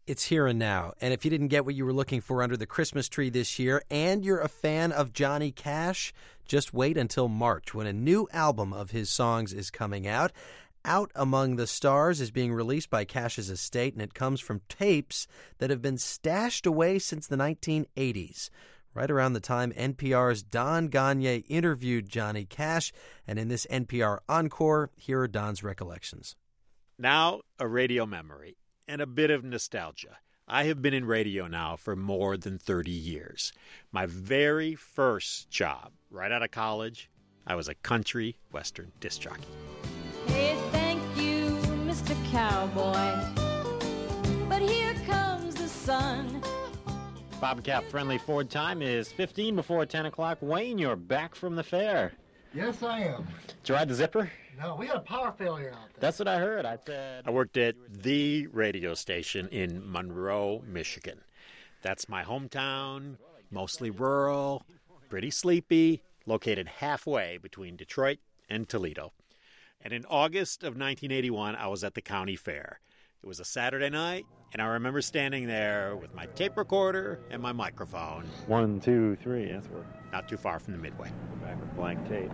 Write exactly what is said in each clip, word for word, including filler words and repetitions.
It's here and now. And if you didn't get what you were looking for under the Christmas tree this year, and you're a fan of Johnny Cash, just wait until March when a new album of his songs is coming out. Out Among the Stars is being released by Cash's estate, and it comes from tapes that have been stashed away since the nineteen eighties. Right around the time N P R's Don Ganye interviewed Johnny Cash, and in this N P R Encore, here are Don's recollections. Now, a radio memory and a bit of nostalgia. I have been in radio now for more than thirty years. My very first job, right out of college, I was a country western disc jockey. Hey, thank you, Mister Cowboy, but here comes the sun. Bob and Cap Friendly Ford time is fifteen before ten o'clock. Wayne, you're back from the fair. Yes, I am. Did you ride the zipper? No, we got a power failure out there. That's what I heard. I said I worked at the radio station in Monroe, Michigan. That's my hometown, mostly rural, pretty sleepy, located halfway between Detroit and Toledo. And in August of nineteen eighty-one, I was at the county fair. It was a Saturday night, and I remember standing there with my tape recorder and my microphone. one, two, three. That's where. Not too far from the Midway. Back with blank tape.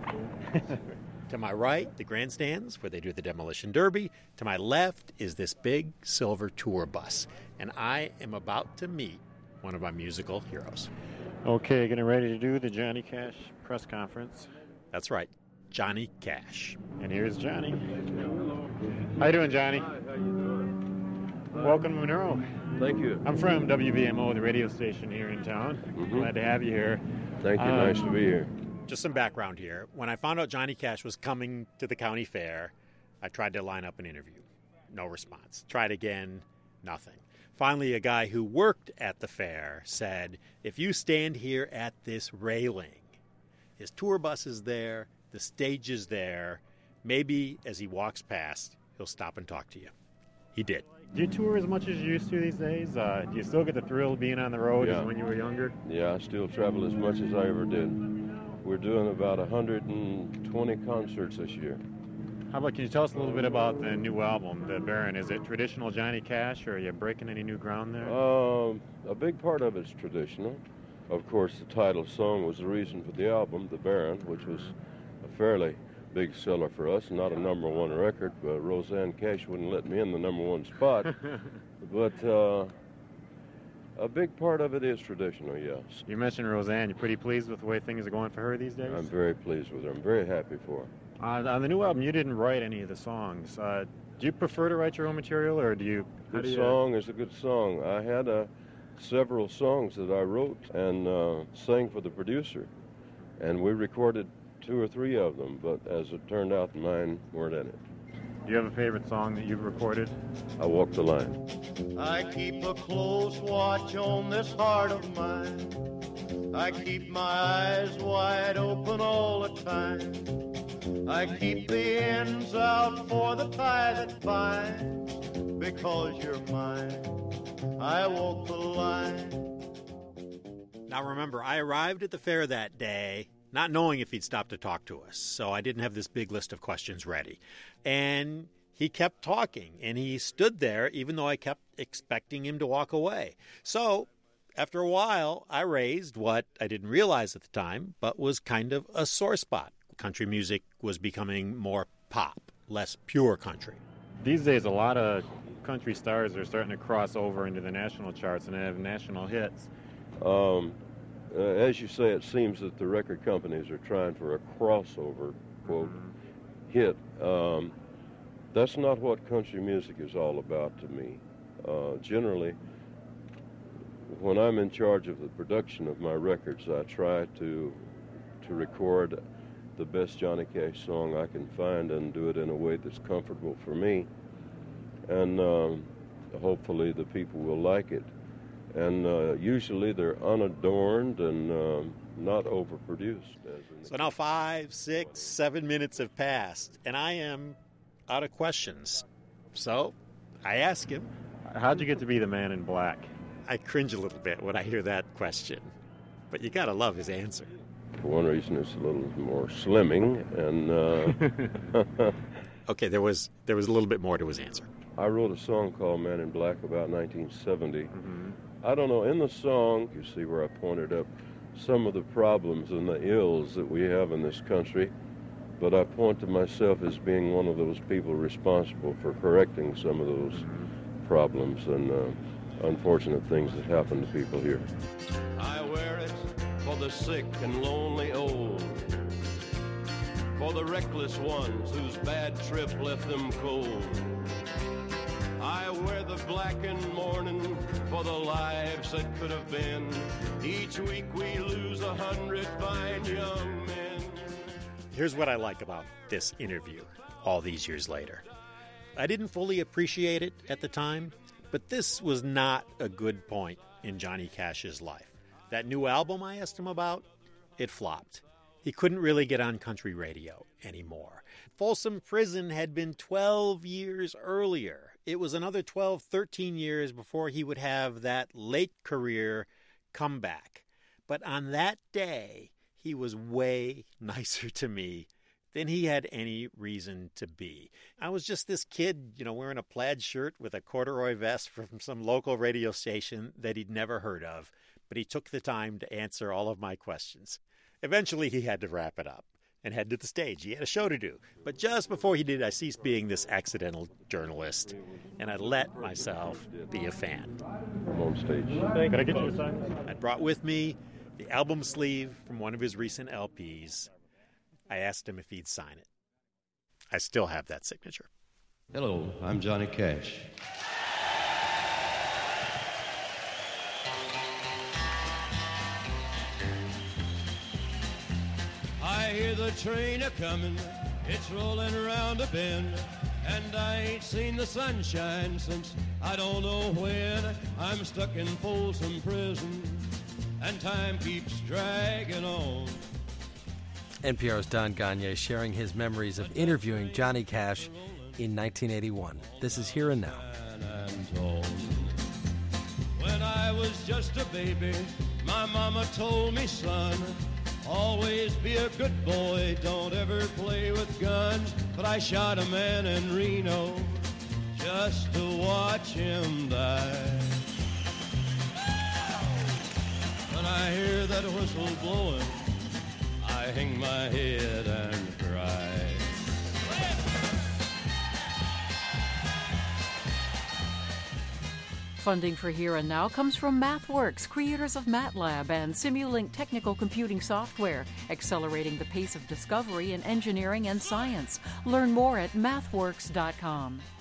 To my right, the grandstands where they do the Demolition Derby. To my left is this big silver tour bus. And I am about to meet one of my musical heroes. Okay, getting ready to do the Johnny Cash press conference. That's right, Johnny Cash. And here's Johnny. How you doing, Johnny? Welcome to Monroe. Thank you. I'm from W V M O, the radio station here in town. Mm-hmm. Glad to have you here. Thank you. Um, nice to be here. Just some background here. When I found out Johnny Cash was coming to the county fair, I tried to line up an interview. No response. Tried again, nothing. Finally, a guy who worked at the fair said, if you stand here at this railing, his tour bus is there, the stage is there, maybe as he walks past, he'll stop and talk to you. He did. Do you tour as much as you used to these days? Uh, do you still get the thrill of being on the road Yeah. as when you were younger? Yeah, I still travel as much as I ever did. We're doing about one hundred twenty concerts this year. How about, can you tell us a little bit about the new album, The Baron? Is it traditional Johnny Cash, or are you breaking any new ground there? Um, a big part of it's traditional. Of course, the title song was the reason for the album, The Baron, which was a fairly big seller for us, not a number one record, but Rosanne Cash wouldn't let me in the number one spot. But uh, a big part of it is traditional, yes. You mentioned Rosanne. You pretty pleased with the way things are going for her these days? I'm very pleased with her. I'm very happy for her. Uh, on the new album, you didn't write any of the songs. Uh, do you prefer to write your own material, or do you... how Good do you- song is a good song. I had uh, several songs that I wrote and uh, sang for the producer, and we recorded two or three of them, but as it turned out, mine weren't in it. Do you have a favorite song that you've recorded? I Walked the Line. I keep a close watch on this heart of mine. I keep my eyes wide open all the time. I keep the ends out for the tie that binds. Because you're mine, I walk the line. Now remember, I arrived at the fair that day not knowing if he'd stop to talk to us, so I didn't have this big list of questions ready. And he kept talking, and he stood there even though I kept expecting him to walk away. So after a while, I raised what I didn't realize at the time, but was kind of a sore spot. Country music was becoming more pop, less pure country. These days, a lot of country stars are starting to cross over into the national charts and have national hits. Um, uh, as you say, it seems that the record companies are trying for a crossover, quote, hit. Um, that's not what country music is all about to me. Uh, generally, when I'm in charge of the production of my records, I try to to record the best Johnny Cash song I can find and do it in a way that's comfortable for me. And um, hopefully the people will like it. And uh, usually they're unadorned and um, not overproduced. As in So now five, six, seven minutes have passed, and I am out of questions. So I ask him. How'd you get to be the man in black? I cringe a little bit when I hear that question, but you got to love his answer. For one reason, it's a little more slimming, and uh, Okay, there was there was a little bit more to his answer. I wrote a song called Man in Black about nineteen seventy. Mm-hmm. I don't know, in the song, you see where I pointed up some of the problems and the ills that we have in this country, but I point to myself as being one of those people responsible for correcting some of those mm-hmm. problems and uh, unfortunate things that happen to people here. I wear it for the sick and lonely old, for the reckless ones whose bad trip left them cold. I wear the blackened mourning for the lives that could have been. Each week we lose a hundred fine young men. Here's what I like about this interview all these years later. I didn't fully appreciate it at the time, but this was not a good point in Johnny Cash's life. That new album I asked him about, it flopped. He couldn't really get on country radio anymore. Folsom Prison had been twelve years earlier. It was another twelve, thirteen years before he would have that late career comeback. But on that day, he was way nicer to me than he had any reason to be. I was just this kid, you know, wearing a plaid shirt with a corduroy vest from some local radio station that he'd never heard of, but he took the time to answer all of my questions. Eventually, he had to wrap it up and head to the stage. He had a show to do. But just before he did, I ceased being this accidental journalist, and I let myself be a fan. I'm on stage. Can I get you to sign this? I brought with me the album sleeve from one of his recent L Ps. I asked him if he'd sign it. I still have that signature. Hello, I'm Johnny Cash. I hear the train a-comin', it's rolling around a bend, and I ain't seen the sunshine since I don't know when. I'm stuck in Folsom Prison, and time keeps dragging on. N P R's Don Gagné sharing his memories of interviewing Johnny Cash in nineteen eighty-one. This is Here and Now. When I was just a baby, my mama told me, son, always be a good boy, don't ever play with guns. But I shot a man in Reno just to watch him die. When I hear that whistle blowing, I hang my head and cry. Funding for Here and Now comes from MathWorks, creators of MATLAB and Simulink technical computing software, accelerating the pace of discovery in engineering and science. Learn more at mathworks dot com.